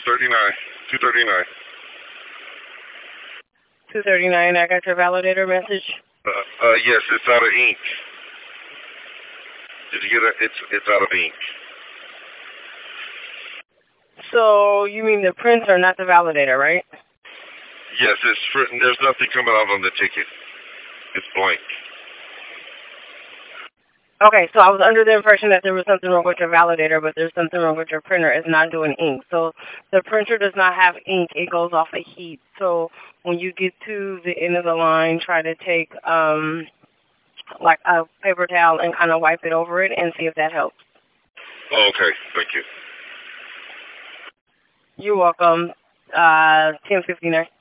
39. 239. 239, I got your validator message. Yes, it's out of ink. Did you get it? It's out of ink. So you mean the printer, not the validator, right? Yes, there's nothing coming out on the ticket. It's blank. Okay, so I was under the impression that there was something wrong with your validator, but there's something wrong with your printer. It's not doing ink. So the printer does not have ink. It goes off of heat. So when you get to the end of the line, try to take like a paper towel and kind of wipe it over it and see if that helps. Oh, okay. Thank you. You're welcome. 10:59.